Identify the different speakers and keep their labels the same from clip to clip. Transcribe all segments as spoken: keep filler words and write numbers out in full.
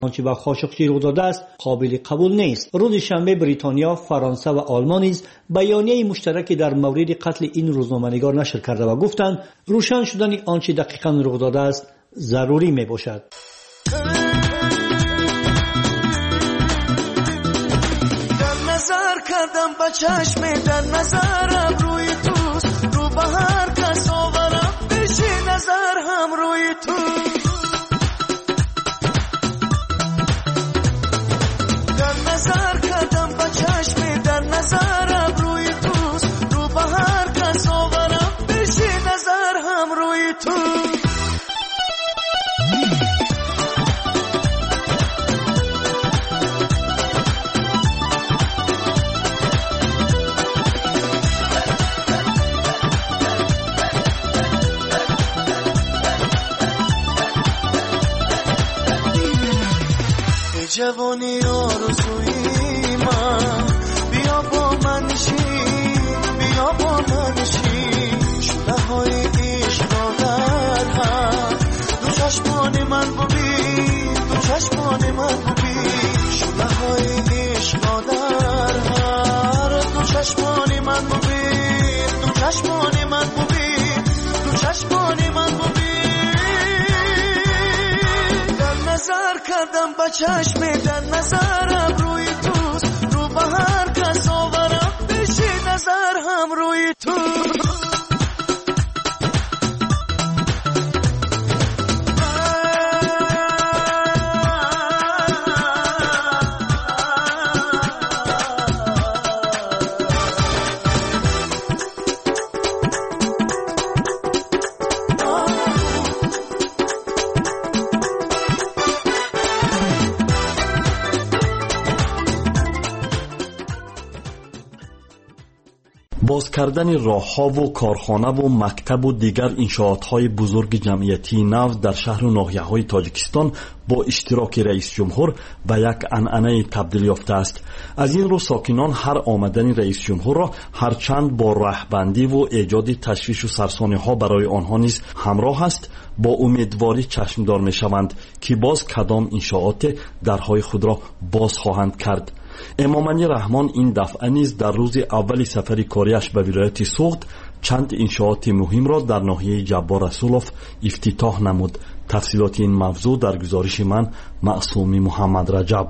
Speaker 1: آنچه با خاشقچی رخ داده است قابل قبول نیست. روز شنبه بریتانیا، فرانسه و آلمان نیز بیانیه مشترکی در مورد قتل این روزنامه‌نگار نشر کرده و گفتند روشن شدن آنچه دقیقاً رخ داده است ضروری میباشد.
Speaker 2: در نظر کردم با چشم در نظرم روی توست، رو به هر کس آورم بشی نظر هم روی توست. در نظر کردم با چشم در نظرم روی توست، رو به هر کس آورم بشی نظر هم روی توست. جوانی آرزوی من، بیا با من نشین، بیا با من نشین، شونه های عشق را در هم دو چشمان من ببین، دو چشمان من ببین، شونه های عشق را در هم دو چشمان من ببین، دو چشمان من ببین، دو چشمان من ببین. نظر کردم با چشم در نظرم روی توست، رو به هر کس آورم بشی نظر هم روی توست.
Speaker 3: باز کردن راه‌ها و کارخانه و مکتب و دیگر انشاءات‌های بزرگ جمعیتی نو در شهر و ناحیه‌های تاجیکستان با اشتراک رئیس جمهور به یک عنعنه تبدیل یافته است. از این رو ساکنان هر آمدن رئیس جمهور را هرچند با رهبندی و ایجاد تشویش و سرسانی‌ها برای آنها نیز همراه است، با امیدواری چشمدار می‌شوند که باز کدام انشاءات درهای خود را باز خواهند کرد. امامعلی رحمان این دفعه نیز در روز اول سفر کاریش به ولایت سوغد چند انشاءات مهم را در ناحیه جبار رسولوف افتتاح نمود. تفصیلات این موضوع در گزارش من معصومی محمد رجب.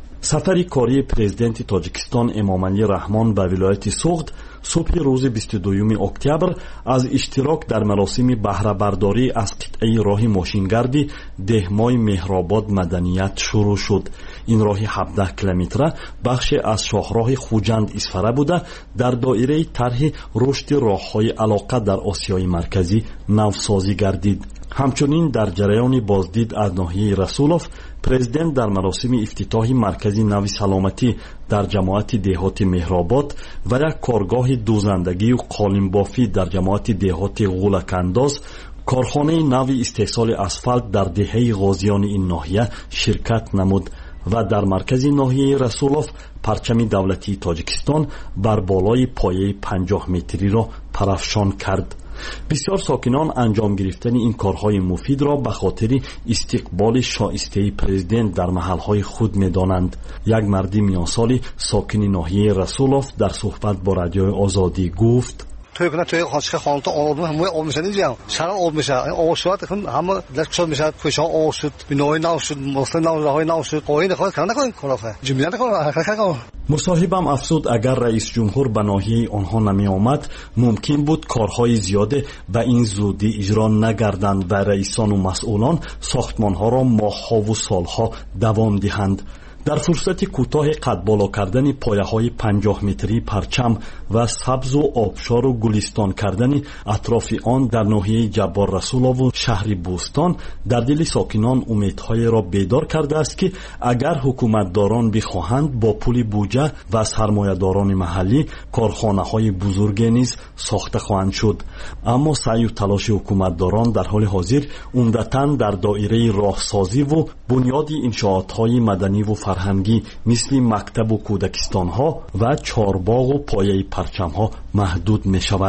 Speaker 3: سفر کاری پرزیدنت تاجیکستان امامعلی رحمان به ولایت سوغد صبح روز بیست و دوم اکتبر از اشتراک در مراسم بهره برداری از قطعه راه ماشینگردی دهمای مهرآباد مدنیت شروع شد. این راه هفده کیلومتره بخش از شاهراه خوجند اسفره بوده در دایره طرح رشد راههای علاقه در آسیای مرکزی نوسازی گردید. همچنین در جریان بازدید از ناحیه رسولوف پرزیدنت در مراسم افتتاح مرکز نو سلامتی در جماعت دهات مهرآباد و یک کارگاه دوزندگی و قالینبافی در جماعت دهات غولکانداز، کارخانه نو استحصال اسفالت در دهه غازیان این ناحیه شرکت نمود و در مرکز ناحیه رسولوف پرچم دولتی تاجیکستان بر بالای پایه پنجاه متری را پرافشان کرد. بسیار ساکنان انجام گرفتن این کارهای مفید را به خاطر استقبال شایسته پرزیدنت در محلهای خود می‌دانند. یک مرد میانسالی ساکن ناحیه رسولوف در صحبت با رادیو آزادی گفت:
Speaker 4: توی کنه توی خانه خانه تو آب همه آب میشه دیگه شهر آب میشه آب شد همه لکشون میشه کوچه آب شد بنای نو شد مثلا نو راهی نو شد قاین خود کنه کنه کلافه جمعیت کنه حرکت کنه.
Speaker 3: مصاحبم افزود اگر رئیس جمهور به ناحیه آنها نمی آمد ممکن بود کارهای زیاده به این زودی اجرا نگردند و رئیسان و مسئولان ساختمانها را ماه‌ها و سالها دوام دهند. در فرصت کوتاه قد بالا کردن پایه‌های پنجاه متری پرچم و سبز و آبشار و گلستان کردن اطراف آن در ناحیه جبار رسولوف و شهر بوستان در دل ساکنان امیدهای را بیدار کرده است که اگر حکومتداران بخواهند با پول بودجه و سرمایه‌داران محلی کارخانه‌های بزرگ نیز ساخته خواهند شد. اما سعی و تلاش حکومتداران در حال حاضر عمدتاً در دایره راهسازی و بنیاد انشاءات‌های مدنی و فرهنگی مثل مکتب و کودکستان‌ها و چارباغ و پایه پرچم‌ها محدود می‌شود.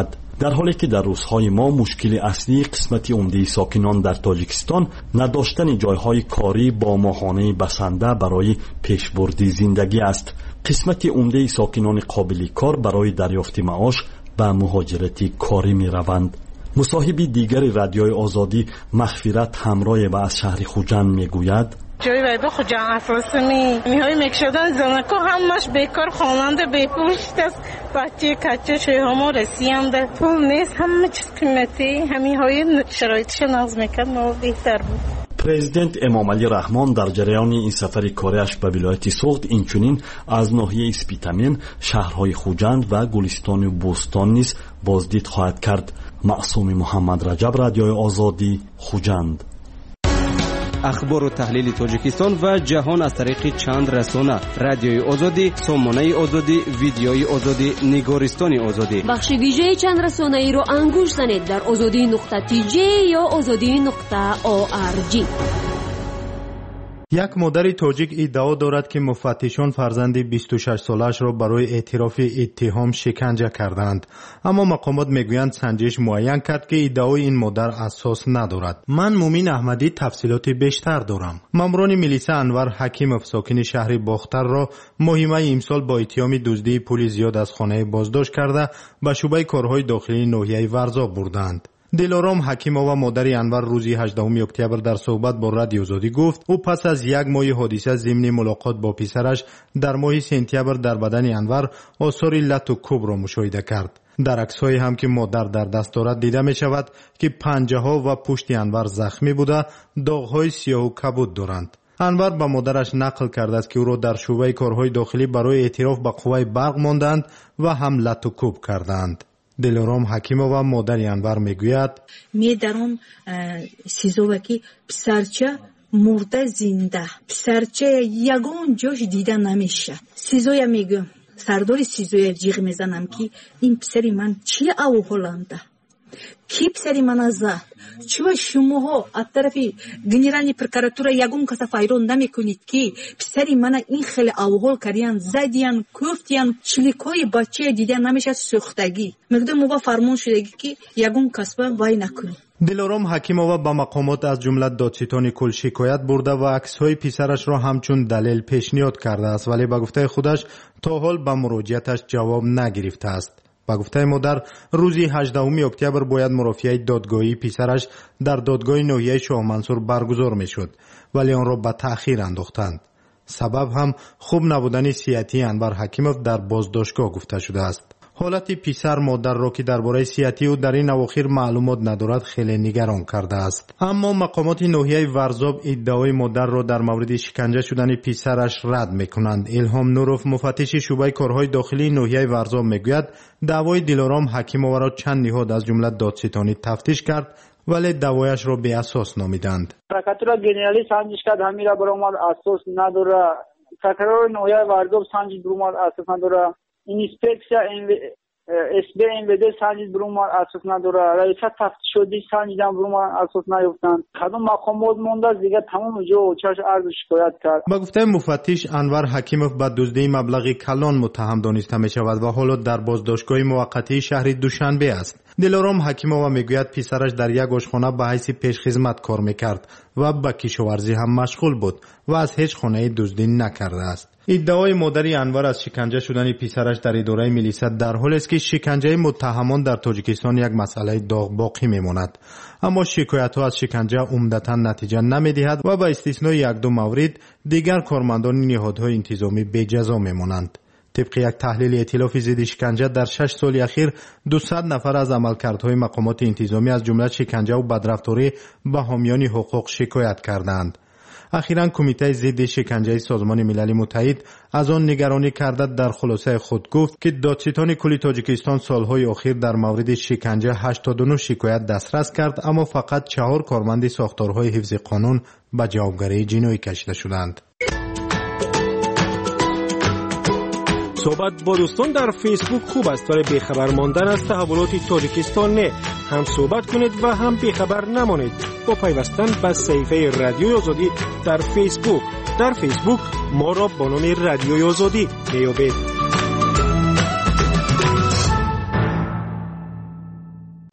Speaker 3: در حالی که در روزهای ما مشکل اصلی قسمت عمده ساکنان در تاجیکستان نداشتن جایهای کاری با ماهانه بسنده برای پیشبرد زندگی است. قسمت عمده ساکنان قابل کار برای دریافت معاش به مهاجرت کاری می روند. مصاحب دیگر رادیوی آزادی مغفرت همراه و از شهر خوجند می گوید
Speaker 5: جای وای به خوجند اساسمی میهای مکشدن زنکو همش بیکار خواننده بیپوشت است بچه کچه شوی همه رسیانده پول نیست همه چیز قیمتی همین های شرایطش نقض میکرد ما بهتر بود.
Speaker 3: پرزیدنت امام علی رحمان در جریان این سفر کاریش به ولایت سوخت اینچنین از ناحیه اسپیتامین شهرهای خوجند و گلستان و بوستان نیز بازدید خواهد کرد. معصوم محمد رجب، رادیوی آزادی، خوجند.
Speaker 6: اخبار و تحلیل تاجیکستان و جهان از طریق چند رسانه: رادیوی آزادی، سامانه آزادی، ویدیوی آزادی، نگارستان آزادی.
Speaker 7: بخش ویژه چند رسانه ای را انگوش زنید در آزادی نقطه تی جی یا آزادی نقطه او آر جی.
Speaker 8: یک مادر تاجیک ادعا دارد که مفتشان فرزند بیست و شش سالش را برای اعتراف اتهام شکنجه کردند، اما مقامات میگویند سنجش معین کرد که ادعای این مادر اساس ندارد. من مومین احمدی تفصیلات بیشتر دارم. ماموران میلیسا انور حکیمов ساکن شهر باختر را مهمه امسال با اتهام دزدی پول زیاد از خانه بازداشت کرده به شعبه کارهای داخلی ناحیه ورزا بردند. دلارام حکیمova مادر انور روزی هجدهم اکتبر در صحبت با رادیو آزادی گفت او پس از یک ماه حادثه ضمن ملاقات با پسرش در ماه سپتامبر در بدن انور آثار لط و کوب را مشاهده کرد. در عکس‌های هم که مادر در دست دارد دیده می شود که پنجه ها و پشت انور زخمی بوده داغ‌های سیاه و کبود دارند. انور به مادرش نقل کرده است که او را در شعبه کارهای داخلی برای اعتراف به قوه برق ماندند و هم لط و کوب کردند. دلارام حکیمова مادر انور میگوید
Speaker 9: می در اون سیزوه که پسرچه مرده زنده پسرچه یگان جاش دیده نمیشه. سیزویا میگم سردار سیزویا جیغ میزنم که این پسری من چی اوهولنده کی پسری من زد چرا شماها از طرف گنرال پرکراتورا یگون کس فایرون نمیکنید که پسری من این خیلی اوهول کردین زدین کوفتین چلیکای بچه دیده نمیشه سوختگی میگم ما فرمان شده که یگون کس وای نکنید.
Speaker 8: دلارام حکیمova با مقامات از جمله دادستان کل شکایت برده و عکس‌های پسرش را همچون دلیل پیشنهاد کرده است، ولی به گفته خودش تا حال به مراجعتش جواب نگرفته است. با گفته مادر روزی هجدهم اکتبر باید مرافعه دادگاهی پسرش در دادگاه ناحیه شاه منصور برگزار میشد، ولی آن را به تأخیر انداختند. سبب هم خوب نبودن صحتی انور حکیمov در بازداشتگاه گفته شده است. حالت پسر مادر را که درباره صحتی او در این اواخر معلومات ندارد خیلی نگران کرده است. اما مقامات ناحیه ورزاب ادعای مادر را در مورد شکنجه شدن پسرش رد میکنند. الهام نوروف مفتش شعبه کارهای داخلی ناحیه ورزاب میگوید دعوای دلارام حکیمova را چند نهاد از جمله دادستانی تفتیش کرد، ولی دعوایش را بی اساس نامیدند.
Speaker 10: پرکراتورا گنرالی سنجش کرد همین را برای ما اساس نداره. پرکراتورا ناحیه ورزاب سنجش برای ما اساس نداره. اینسپکسیا اس بی ام وی دی سنجید برومار اساس نداره. رئیس تفتیشاتی سنجیدن برومار اساس نیافتند. خدمت مقامات مونده دیگه تمام جو چش عرض شکایت کرد.
Speaker 8: با گفته مفتش انور حکیمov به دزدی مبلغ کلان متهم دانسته می شود و حالا در بازداشتگاه موقتی شهر دوشنبه است. دلارام حکیمova میگوید پسرش در یک آشخانه به حیث پیش خدمت کار میکرد و به کشاورزی هم مشغول بود و از هیچ خانه دزدی نکرده است. ادعای مادر انور از شکنجه شدن پسرش در اداره میلیسا در حالی است که شکنجه متهمان در تاجیکستان یک مسئله داغ باقی میماند، اما شکایت ها از شکنجه عمدتا نتیجه نمیدهد و با استثنای یک دو مورد دیگر کارمندان نهادهای انتظامی به جزا میمانند. طبق یک تحلیل ائتلاف ضد شکنجه در شش سال اخیر دویست نفر از عملکردهای مقامات انتظامی از جمله شکنجه و بدرفتاری به حامیان حقوق شکایت کردند. اخیراً کمیته ضد شکنجه سازمان ملل متحد از آن نگرانی کرده در خلاصه خود گفت که دادستان کل تاجیکستان سالهای اخیر در مورد شکنجه هشتاد و نه شکایت دسترس کرد، اما فقط چهار کارمند ساختارهای حفظ قانون به جوابگری جنایی کشیده شدند.
Speaker 11: صحبت با دوستان در فیسبوک خوب است، برای بیخبر ماندن از تحولات تاجیکستان نه. هم صحبت کنید و هم بیخبر نمانید با پیوستن به صفحه رادیوی آزادی در فیسبوک. در فیسبوک ما را با نام رادیوی آزادی میابید.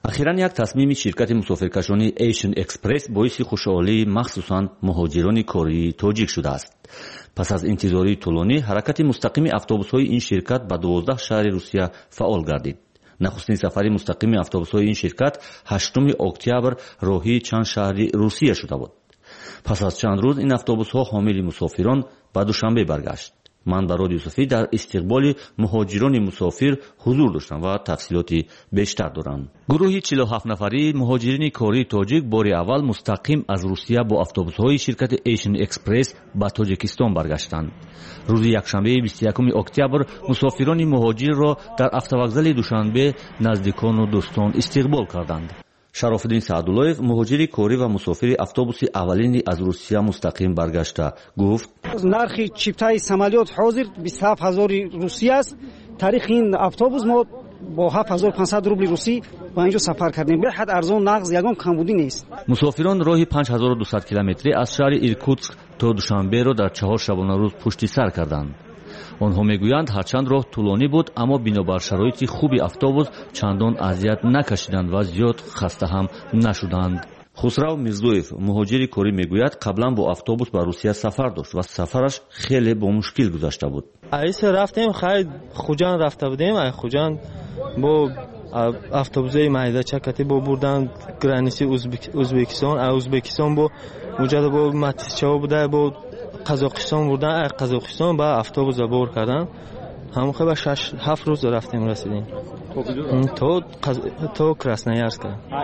Speaker 12: اخیراً یک تصمیم شرکت مسافرکشانی ایشن اکسپرس باعث خوشحالی مخصوصاً مهاجران کره تاجیک شده است. پس از انتظاری طولانی حرکت مستقیم اتوبوس‌های این شرکت به دوازده شهر روسیه فعال گردید. نخستین سفری مستقیم اتوبوس‌های این شرکت هشتم اکتبر راهی چند شهر روسیه شده بود. پس از چند روز این اتوبوس‌ها حامل مسافران به دوشنبه برگشت. من با رادیو صوفی در استقبال مهاجران مسافر حضور داشتم و تفصیلاتی بیشتر دارم. گروهی چهل و هفت نفری مهاجرین کره تاجیک بار اول مستقیم از روسیه با اتوبوس‌های شرکت ایشن اکسپرس به تاجیکستان برگشتند. روز یکشنبه بیست و یکم اکتبر مسافران مهاجر را در автовокзали دوشنبه نزدیکان و دوستان استقبال کردند. شرافالدین سعدالله‌ев مهاجری کره و مسافر автобуси аввалини аз русия мустақим баргашта гуфт:
Speaker 13: нархи чиптаи самолёт ҳозир бисту ҳафт ҳазори русӣ аст. таърихи ин автобус мо бо ҳафт ҳазор و панҷсад рубли русӣ ба инҷо сафар кардем. беҳад арзон, нағз, ягон камбудӣ нест.
Speaker 12: мусофирон роҳи панҷ ҳазору дусад километрӣ аз шаҳри иркутск то душанберо дар чаҳор шабонарӯз пушти сар карданд. онҳо мегӯянд ҳарчанд роҳ тӯлонӣ буд, аммо бинобар шароити хуби автобус чандон азият накашиданд ва зиёд хаста ҳам нашуданд. хусрав мирзоев муҳоҷири корӣ мегӯяд қаблан бо автобус ба русия сафар дошт ва сафараш хеле бо мушкил гузашта буд.
Speaker 14: айса рафтем хай хуҷан рафта будем. ай хуҷан бо автобусаи майдачакати бо бурдан граниси ӯзбекистон. ай ӯзбекистон бо муҷада бо матисчао буда бо қазоқистон бурдан. ай қазоқистон ба автобус забор кардан. ҳамохе ба шаш ҳафт рӯз рафтем расидем то то красноярск.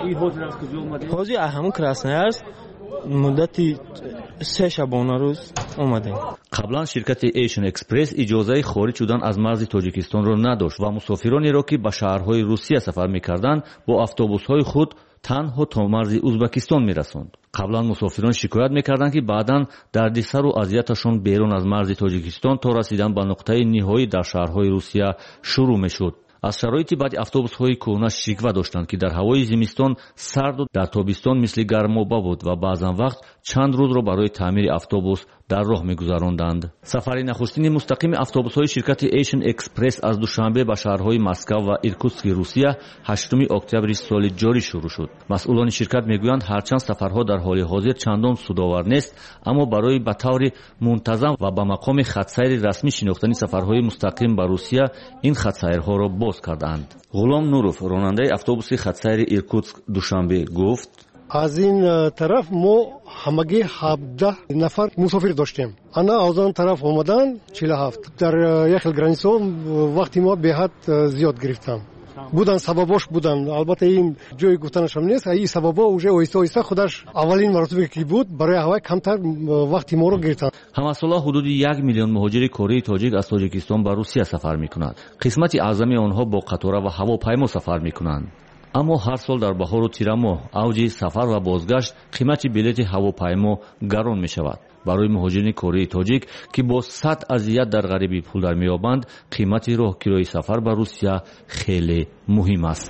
Speaker 14: ҳозир ай ҳамон красноярск муддати се шабона рӯз омадем.
Speaker 12: қаблан ширкати Asian Express иҷозаи хориҷ шудан аз марзи тоҷикистонро надошт ва мусофиронеро ки ба шаҳрҳои русия сафар мекарданд бо автобусҳои худ танҳо то марзи ӯзбекистон мерасонд. қаблан мусофирон шикоят мекарданд ки баъдан дардисару азияташон берун аз марзи тоҷикистон то расидан ба нуқтаи ниҳоӣ дар шаҳрҳои русия шурӯъ мешуд. аз шароити баъди автобусҳои кӯҳна шиква доштанд ки дар ҳавои зимистон сарду дар тобистон мисли гармоба буд ва баъзан вақт чанд рӯзро барои таъмири автобус дар роҳ мегузаронданд. сафари нахустини мустақими автобусҳои ширкати Asian Express аз душанбе ба шаҳрҳои Москва ва Иркутски Русия ҳаштуми октябри соли ҷорӣ шурӯъ шуд. масъулони ширкат мегӯянд ҳарчанд сафарҳо дар ҳоли ҳозир чандон судовар нест, аммо барои ба таври мунтазам ва ба мақоми хатсайри расмӣ шинохтани сафарҳои мустақим ба Русия ин хатсайрҳоро боз карданд. ғулом нуров ронандаи автобуси хатсайри Иркутск душанбе гуфт:
Speaker 15: аз ин тараф мо ҳамагӣ ҳабдаҳ нафар мусофир доштем. ана аз он тараф омадан чилу ҳафт. дар яхел граниса вақти мо беҳад зиёд гирифтам. будан сабабош будан. албатта ин ҷои гуфтанашам нест. ин сабабо уже оҳиста оҳиста худаш аввалин маротибе ки буд барои ҳавай камтар вақти моро гирифтанд.
Speaker 12: ҳамасола ҳудуди як миллион муҳоҷири кореи тоҷик аз тоҷикистон ба русия сафар мекунанд. қисмати аъзами онҳо бо қатора ва ҳавопаймо сафар мекунанд. аммо ҳар сол дар баҳору тирамоҳ авҷи сафар ва бозгашт қимати билети ҳавопаймо гарон мешавад. барои муҳоҷирини кореи тоҷик ки бо сад азият дар ғарибӣ пул дар меёбанд, қимати роҳгирои сафар ба русия хеле муҳим аст.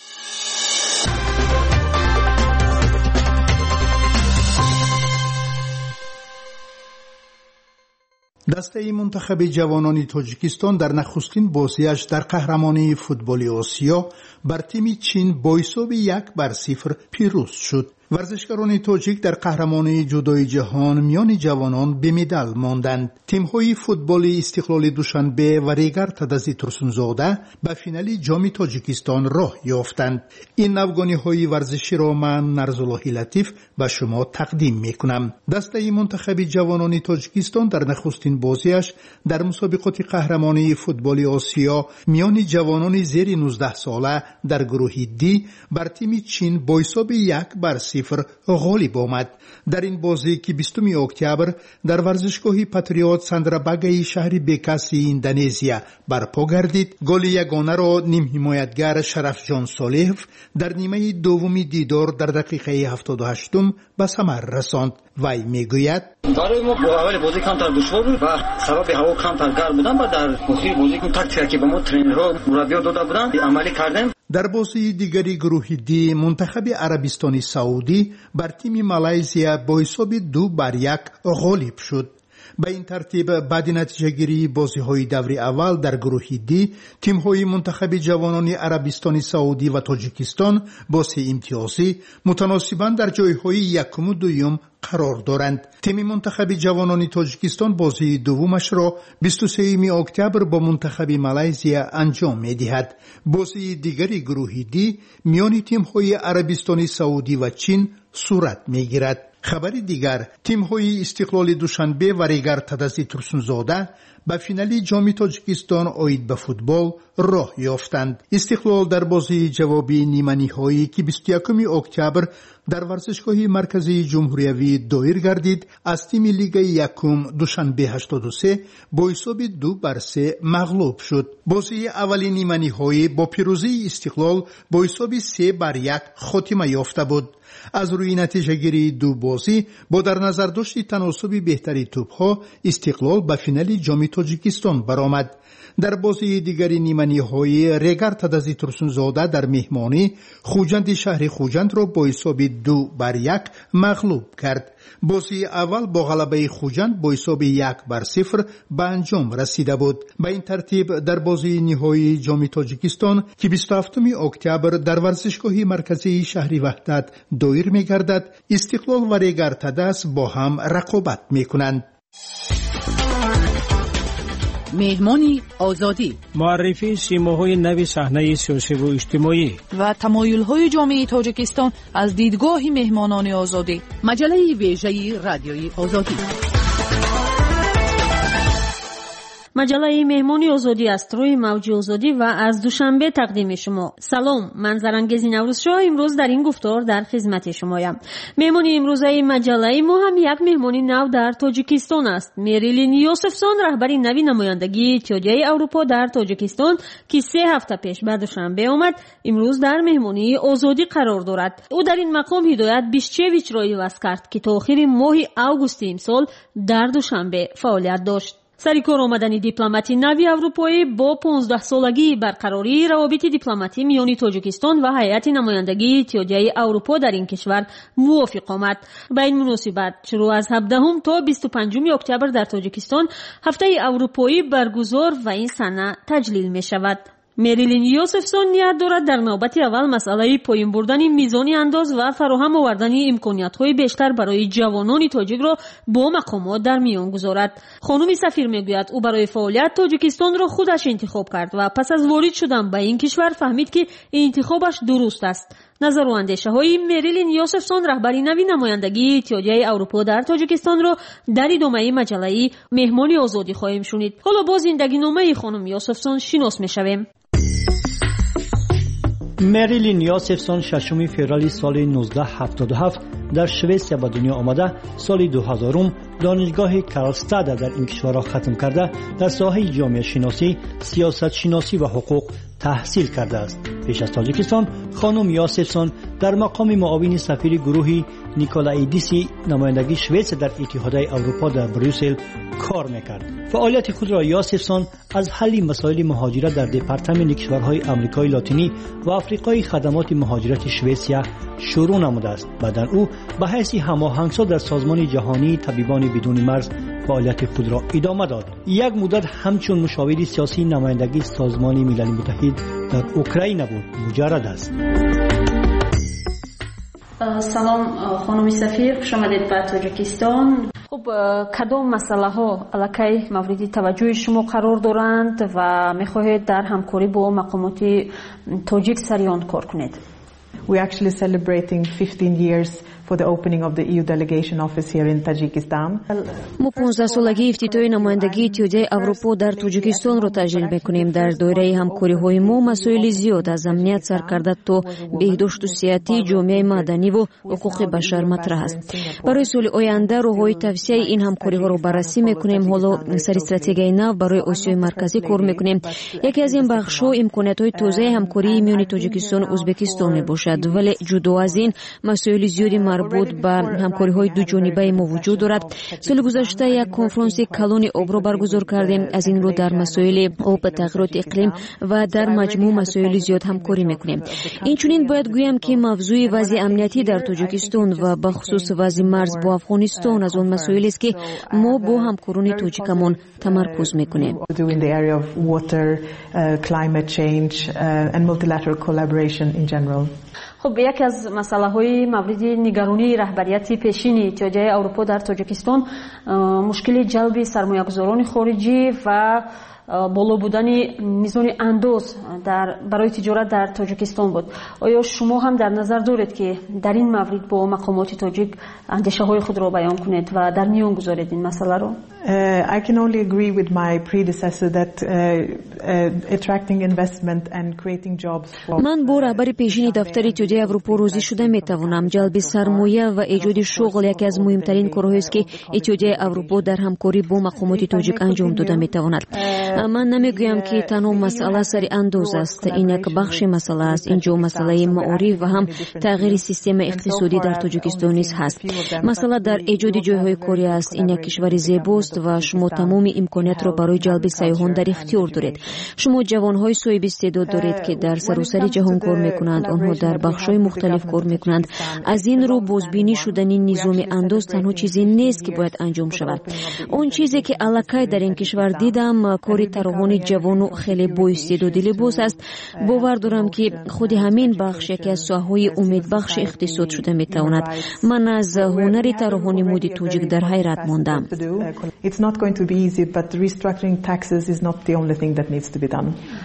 Speaker 16: дастаи мунтахаби ҷавонони тоҷикистон дар нахустин бозиаш дар қаҳрамонии футболи осиё бар тими чин бо ҳисоби як бар сифр пирӯз шуд. варзишгарони тоҷик дар қаҳрамонии ҷудои ҷаҳон миёни ҷавонон бемедал монданд. тимҳои футболи истиқлоли душанбе ва ригар тадази турсунзода ба финали ҷоми тоҷикистон роҳ ёфтанд. ин навгониҳои варзиширо ман нарзуллоҳи латиф ба шумо тақдим мекунам. дастаи мунтахаби ҷавонони тоҷикистон дар нахустин бозиаш дар мусобиқоти қаҳрамонии футболи осиё миёни ҷавонони зери нуздаҳ сола дар гурӯҳи ди бар тими чин бо ҳисоби як бар сифр ғолиб омад. дар ин бозӣ ки бистуми октябр дар варзишгоҳи патриот сандрабагаи шаҳри бекаси индонезия барпо гардид, голи ягонаро нимҳимоятгар шарафҷон солеҳов дар нимаи дуввуми дидор дар дақиқаи ҳафтоду ҳаштум ба самар расонд. вай мегӯяд:
Speaker 17: барои мо бо аввали бозӣ камтар душвор буд ва сабаби ҳаво камтар гарм будан ва дар охири бозӣ тактика ки ба мо тренерҳо мураббиё дода буданд амалӣ кардем.
Speaker 16: дар бозии дигари гурӯҳи ди мунтахаби арабистони саудӣ бар тими малайзия бо ҳисоби ду бар як ғолиб шуд. به این ترتیب بعد نتیجه گیری بازی های دوری اول در گروه دی، تیم های منتخب جوانان عربستان سعودی و تاجیکستان با سه امتیازی متناسباً در جایهای یکم و دوم قرار دارند. تیم منتخب جوانان تاجیکستان بازی دومش را بیست و سوم اکتبر با منتخب مالزیا انجام می‌دهد. بازی دیگری گروه دی میان تیم های عربستان سعودی و چین صورت می‌گیرد. خبر دیگر، تیم های استقلال دوشنبه و ریگر تدزی ترسونزاده به فینال جام تاجیکستان آید به فوتبال راه یافتند. استقلال در بازی جوابی نیمه نهایی که بیست و یکم اکتبر در ورزشگاه مرکزی جمهوریوی دایر گردید از تیم لیگ یکم دوشنبه هشتاد و سه با حساب دو بر سه مغلوب شد. بازی اولی نیمه نهایی با پیروزی استقلال با حساب سه بر یک خاتمه یافته بود. از روی نتیجه گیری دو بازی با در نظر داشت تناسب بهتری توپ‌ها استقلال به فینال جام تاجیکستان برآمد. در بازی دیگری نیمه نهایی ریگر تدزی ترسونزاده در مهمانی خوجند شهر خوجند را با حساب دو بر یک مغلوب کرد. بازی اول با غلبه خوجند با حساب یک بر صفر به انجام رسیده بود. به این ترتیب در بازی نهایی جام تاجیکستان که بیست و هفتم اکتبر در ورزشگاه مرکزی شهر وحدت دایر می‌گردد، استقلال و ریگر تدز با هم رقابت می‌کنند.
Speaker 18: مهمانی آزادی،
Speaker 19: معرفی سیماهای نوی صحنه سیاسی و اجتماعی
Speaker 18: و تمایل‌های جامعه تاجیکستان از دیدگاه مهمانان آزادی. مجله ویژه رادیوی آزادی.
Speaker 7: مجله مهمانی آزادی است روی موج آزادی و از دوشنبه تقدیم شما. سلام، من زرنگیز نوروز شاه امروز در این گفتار در خدمت شمایم. مهمانی امروزه مجله ما هم یک مهمانی نو در تاجیکستان است. میریلین یوسفسون رهبری نوی نمایندگی اتحادیه اروپا در تاجیکستان که سه هفته پیش بعد دوشنبه آمد امروز در مهمانی آزادی قرار دارد. او در این مقام هدایت بیشچویچ را عوض کرد که تا آخر ماه اوگوست امسال در دوشنبه فعالیت داشت. سریکار آمدن دیپلماتی نوی اروپایی با پانزده سالگی برقراری روابط دیپلماتی میان تاجیکستان و هیئت نمایندگی اتحادیه اروپا در این کشور موافق آمد. به این مناسبت شروع از هفدهم تا بیست و پنجم اکتبر در تاجیکستان هفته اروپایی برگزار و این سنه تجلیل می شود. میریلین یوسفسون نیت دارد در نوبت اول مسئله پایین بردن میزان انداز و فراهم آوردن امکانیت‌های بیشتر برای جوانان تاجیک را با مقامات در میان گذارد. خانم سفیر میگوید او برای فعالیت تاجیکستان را خودش انتخاب کرد و پس از وارد شدن به این کشور فهمید که انتخابش درست است. نظر و اندیشه های میریلین یوسفسون رهبری نوی نمایندگی اتحادیه اروپا در تاجیکستان را در ادامه مجله مهمانی آزادی خواهیم شنید. حالا با زندگی نامه خانم یوسفسون شناس میشویم.
Speaker 1: میریلین یوسفسون ششم فوریه سال نوزده هفتاد و هفت در سوئیس به دنیا آمده. سال دو هزار دانشگاه کارلستاد در این کشور را ختم کرده در ساحه جامعه شناسی، سیاست شناسی و حقوق تحصیل کرده است. پیش از تاجیکستان خانم یوسفسون در مقام معاون سفیر گروه نیکولایدیسی نمایندگی سوئیس در اتحادیه اروپا در بروسل کار میکرد. فعالیت خود را یوسفسون از حل مسائل مهاجرت در دپارتمان کشورهای آمریکای لاتینی و آفریقای خدمات مهاجرت سوئیسیا شروع نموده است. بعد او به حیث هماهنگساز در سازمان جهانی طبیبان بدون مرز فعالیت خود را ادامه داد. یک مدت همچون مشاور سیاسی نمایندگی سازمان ملل متحد در اوکراین بود. مجرد است.
Speaker 7: سلام خانم سفیر، خوش آمدید به تاجیکستان. خب کدام مسئله ها الکی مورد توجه شما قرار دارند و میخواهید در همکاری با مقامات تاجیک سریان کار کنید؟
Speaker 20: We are actually celebrating fifteen years for the opening of the E U delegation office here in Tajikistan.
Speaker 7: ما پانزده سالگی افتتاح نمایندگی اتحادیه اروپا در تاجیکستان را تجلیل می‌کنیم. در دایره همکاری‌های ما مسائل زیاد از امنیت سرکرده تا بهداشت و صحتی، جامعه مدنی و حقوق بشر مطرح است. برای سال آینده راه‌های توسعه این همکاری‌ها را بررسی می‌کنیم. حالا سر استراتژی نو برای آسیای مرکزی کار می‌کنیم. یکی از این بخش‌ها امکانات‌های توسعه همکاری میان تاجیکستان و ازبکستان میباشد، ولی جدا از این مسائل زیادی مربوط به همکاری‌های دو جانبه ما وجود دارد. سال گذشته یک کنفرانس کلان آب را برگزار کردیم. از این رو در مسائل آب، تغییرات اقلیم و در مجموع مسائل زیاد همکاری میکنیم. اینچنین باید گویم که موضوع وضع امنیتی در تاجیکستان و به خصوص وضع مرز با افغانستان از آن مسائلی است که ما با همکاران تاجیکمان تمرکز میکنیم. خب یکی از مسائل مورد نگرانی رهبریت پیشین اتحادیه اروپا در تاجیکستان مشکل جلب سرمایه‌گذاران خارجی و بالا بودن میزان اندوز در برای تجارت در تاجیکستان بود. آیا شما هم در نظر دارید که در این مورد با مقامات تاجیک اندیشه های خود را بیان کنید و در میان گذارید این مسئله را؟
Speaker 20: Uh, I can only agree with my predecessor that uh, uh, attracting investment and creating jobs for
Speaker 7: من با رهبر پیشین دفتر اتحادیه اروپا راضی شده میتوانم. جلب سرمایه و ایجاد شغل یکی از مهمترین کارهایی است که اتحادیه اروپا در همکاری با مقامات تاجیک انجام داده میتواند. من نمیگویم که تنها مسئله سر اندوز است. این یک بخش مسئله است. اینجا مسئله معارف و هم تغییر سیستم اقتصادی در تاجیکستان نیز هست. مسئله در ایجاد جایهای کاری است. این یک کشور زیباست و شما تمام امکانات را برای جلب سیاحان در اختیار دارید. شما جوانهای صاحب استعداد دارید که در سراسر جهان کار میکنند. آنها در بخش‌های مختلف کار میکنند. از این رو بازبینی شدن نظام اندوز تنها چیزی نیست که باید انجام شود. اون چیزی که الکی در این کشور دیدم کاری طراحان جوان و خیلی با استعداد لباس است. باور دارم که خود همین بخش یکی از ساحه‌های امیدبخش اقتصاد شده میتواند. من از هنر طراحان مد تاجیک در حیرت ماندم.
Speaker 20: It's not going to be easy, but restructuring taxes is not the only thing that needs to be done.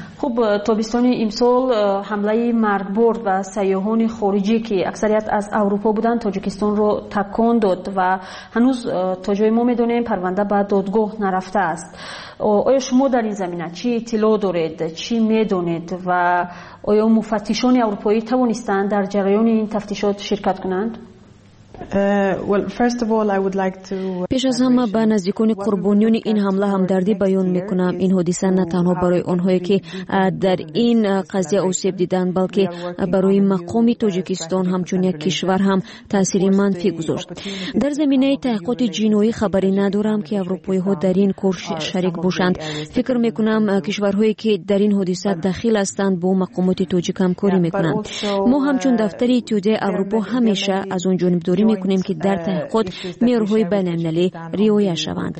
Speaker 7: خب تابستان امسال حمله مرگبار و سیاحان خارجی که اکثریت از اروپا بودند تاجیکستان رو تکان داد و هنوز تا جای ما میدونیم پرونده به دادگاه نرفته است. آیا شما در این زمینه چی اطلاع دارید؟ چی میدونید؟ و آیا مفتشان اروپایی توانستند در جریان این تفتیشات شرکت کنند؟
Speaker 20: Uh, well, first of all, I would like to...
Speaker 7: پیش از همه به نزدیکان قربانیان این حمله همدردی بیان میکنم. این حادثه نه تنها برای آنهایی که در این قضیه آسیب دیدند بلکه برای مقام تاجیکستان همچون یک کشور هم تاثیر منفی گذاشت. در زمینه تحقیقات جنایی خبری ندارم که اروپایی ها در این کار شریک باشند. فکر میکنم کشورهایی که در این حادثه داخل هستند با مقامات تاجیک همکاری میکنند. ما همچون دفتر اتحادیه اروپا همیشه از اون جانب داریم میکنیم که در تحقیقات معیارهای بین‌المللی رعایت شوند.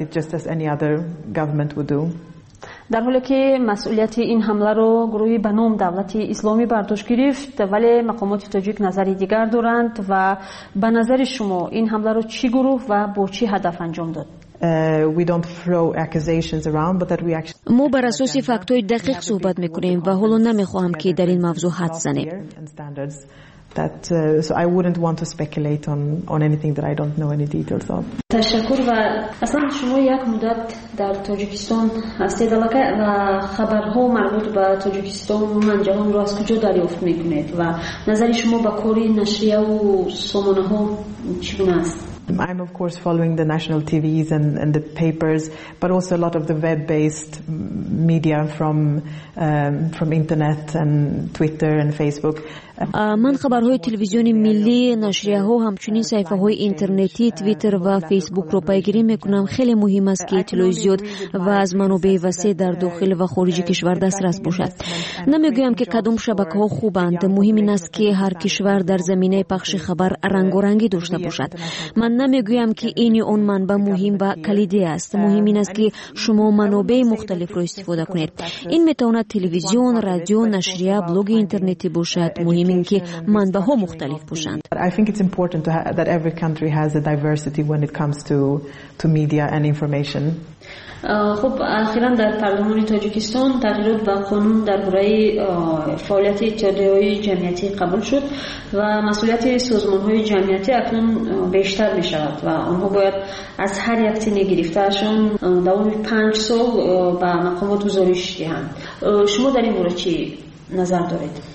Speaker 7: در حالی که مسئولیت این حمله را گروهی به نام دولت اسلامی برداشت گرفت، ولی مقامات تاجیک نظری دیگر دارند و به نظر شما این حمله را چی گروه و با چی هدف انجام داد؟
Speaker 20: Uh, we don't throw accusations around, but that we actually...
Speaker 7: ما بر اساس فکت‌های دقیق صحبت میکنیم و حالا نمیخواهم که در این موضوع حد زنیم.
Speaker 20: That uh, so I wouldn't want to speculate on on anything that I don't know any details of.
Speaker 7: تشکر. و اصلا شما یک مدت در تاجیکستان هستید و خبرها مربوط به تاجیکستان و منجهان را از کجا دریافت میکنید و نظر شما به کاری نشریه و سامانه ها چگونه است؟
Speaker 20: I'm of course following the national T Vs and, and the papers, but also a lot of the web-based media from um, from internet and Twitter and Facebook.
Speaker 7: من خبرهای تلویزیون ملی، نشریه ها، همچنین صفحه های اینترنتی، توییتر و فیسبوک را پیگیری میکنم. خیلی مهم است که اطلاع زیاد و از منابع وسیع در داخل و خارج کشور دسترس باشد. نمیگویم که کدام شبکه ها خوبند، مهم این است که هر کشور در زمینه پخش خبر رنگارنگی داشته باشد. من نمیگویم که این اون منبع مهم و کلیدی است. مهم این است که شما منابع مختلف را استفاده کنید. این میتواند تلویزیون، رادیو، نشریه، بلوگ اینترنتی باشد. مهم این که منبع ها مختلف باشند.
Speaker 20: I think it's important to ha- that every country has a diversity when it comes to to media and information.
Speaker 7: خب اخیراً در پارلمان تاجیکستان تغییرات به قانون درباره فعالیت اتحادیه‌های جمعیتی قبول شد و مسئولیت سازمان‌های جمعیتی اکنون بیشتر می شود و آنها باید از هر یک تینه گرفته‌شان دوام پنج سال به مقامات گزارش دهند. شما در این مورد چی نظر دارید؟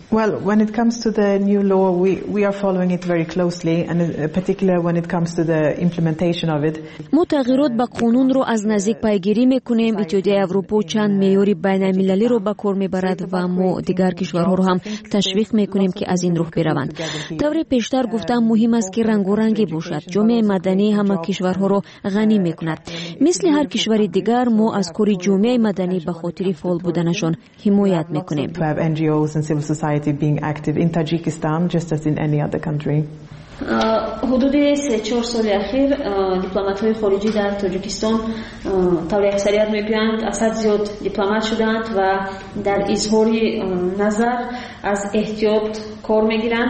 Speaker 20: Well, when it comes to the new law, we, we are following it very closely, and in particular when it comes to the implementation of it.
Speaker 7: ما تغییرات به قانون رو از نزدیک پیگیری میکنیم. اتحادیه اروپا چند معیار بین‌المللی رو به کار میبرد و ما دیگر کشورها رو هم تشویق میکنیم که از این راه بروند. دوره پیشتر گفتم مهم است که رنگ و رنگی باشد. جامعه مدنی همه کشورها رو غنی میکند. مثل هر کشور دیگر ما از کار جامعه مدنی به خاطر فعال بودنشان حمایت میکنیم.
Speaker 20: Being active in Tajikistan just as in any other country.
Speaker 7: حدود سه چهار سال اخیر دیپلمات‌های خارجی در تاجیکستان طور اکثریت میگویند اصد زیاد دیپلمات شدند و در اظهار نظر از احتیاط کار میگیرند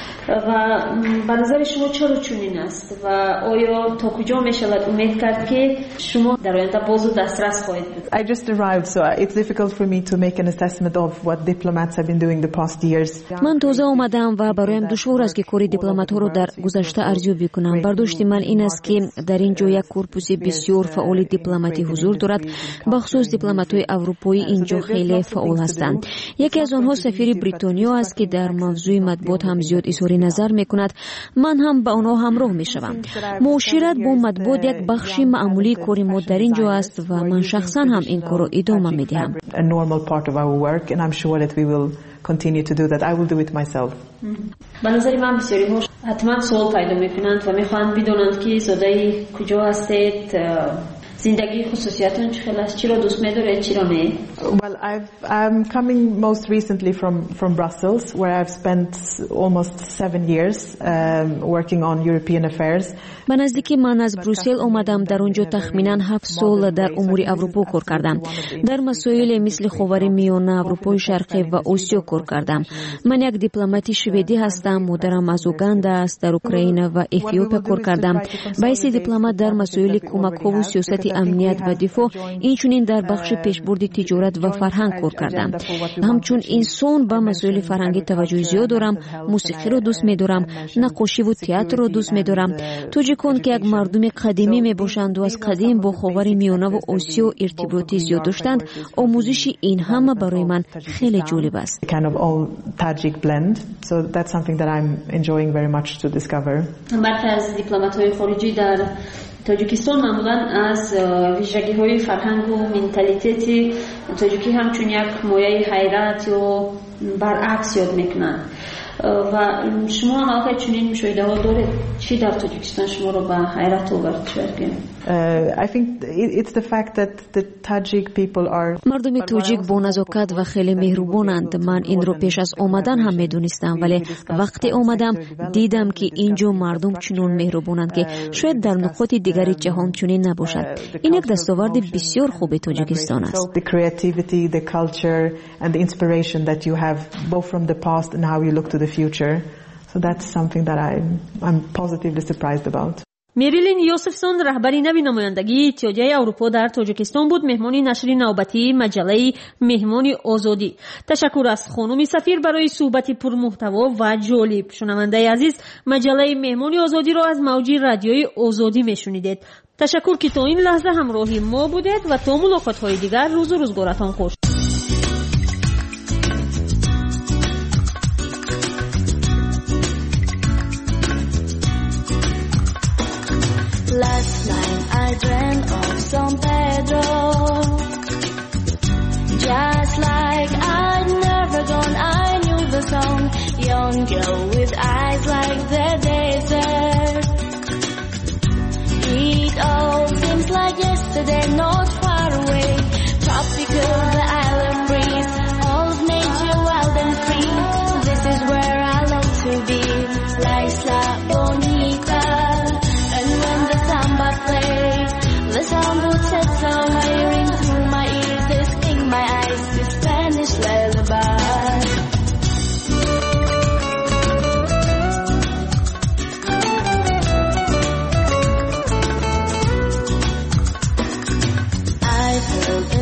Speaker 7: و به نظر شما چرا چنین است و آیا تا کجا می شود امید کرد که شما در آینده باز دسترس خواهید بود؟
Speaker 20: I just arrived, so it's difficult for me to make an assessment of what diplomats have been doing the past years.
Speaker 7: من تازه آمدم و برایم دشوار است که کار دیپلمات ها رو در گذشته ارزیابی کنم. برداشت من این است که در اینجا یک کورپوس بسیار فعال دیپلماتی حضور دارد. بخصوص دیپلمات های اروپایی اینجا خیلی فعال هستند. یکی از آنها سفیر بریتانیا است که در موضوع مطبوعات هم زیاد اظهار نظر میکند. من هم با آنها همراه میشوم. معاشرت با مطبوعات یک بخش معمولی کار ما در اینجا است و من شخصا هم این کار را ادامه میدهم.
Speaker 20: A normal part of our work and I'm sure that we will continue to do that. I will do it myself.
Speaker 7: به نظر من بسیاری ها حتما سوال پیدا میکنند و میخواهند بدونند که زاده کجا هستید، زندگی خصوصیاتون چه خیلی است، چی را دوست می‌دارید، چی را نه؟
Speaker 20: Well, I've, I'm coming most recently from from Brussels, where I've spent almost seven years um, working on European affairs.
Speaker 7: من نزدیک من از بروسل آمدم. در اونجا تخمینا هفت سال در امور اروپا کار کردم. در مسائل مثل خاورمیانه، اروپای شرقی و آسیا کار کردم. من یک دیپلماتی شوئدی هستم. مادرم از اوگاندا است. در اوکراین و اتیوپیا کار کردم. بایستی دیپلمات در مسائل کمک و سیاست امنیت و دفاع، اینچنین در بخش پیشبرد تجارت و فرهنگ کار کردم. همچون انسان با مسائل فرهنگی توجه زیاد دارم. موسیقی رو دوست می‌دارم، نقاشی و تئاتر رو دوست می‌دارم. توجیکان که یک مردم قدیمی میباشند و از قدیم با خاورمیانه و آسیا ارتباطی زیاد داشتند، آموزش این همه برای من خیلی جالب است.
Speaker 20: Kind of all Tajik blend, so that's something that I'm enjoying very much to discover.
Speaker 7: برخی از دیپلمات‌های خارجی در تاجیکستان معمولا از ویژگی‌های فرهنگ و منتالیتی تاجیکی همچون یک مایه حیرت یا برعکس یاد میکنند و شما هم آقای چنین مشاهده ها دارید. چی در تاجیکستان شما رو به حیرت آورد شد؟
Speaker 20: I think it's the fact that the Tajik people are
Speaker 7: مردم تاجیک با نزاکت و خیلی مهربانند. من این رو پیش از آمدن هم میدونستم، ولی وقتی آمدم دیدم که اینجا مردم چنون مهربانند که شاید در نقاط دیگری جهان چنین نباشد. این یک دستاورد بسیار خوب تاجیکستان است.
Speaker 20: The creativity, the culture and the inspiration that you have both from the past and how you look to the future. So that's something that I I'm positively surprised about.
Speaker 7: میریلین یوسفسون رهبری نوی نمایندگی اتحادیه اروپا در تاجیکستان بود. مهمانی نشر نوبتی مجله مهمانی آزادی. تشکر از خانم سفیر برای صحبت پرمحتوا و جالب. شنونده عزیز، مجله مهمانی آزادی را از موج رادیوی آزادی میشنیدید. تشکر که تا این لحظه همراهی ما بودید و تا ملاقات های دیگر روز و روزگارتان خوش.
Speaker 21: Last night I dreamt of San Pedro, just like I'd never gone. I knew the song, young girl with eyes like the desert. It all seems like yesterday, not far away. Tropical, the island breeze, all of nature wild and free. This is where I long to be, La Isla Bonita. The sound would set so high through my ears, they sting my eyes, the Spanish lullaby. I felt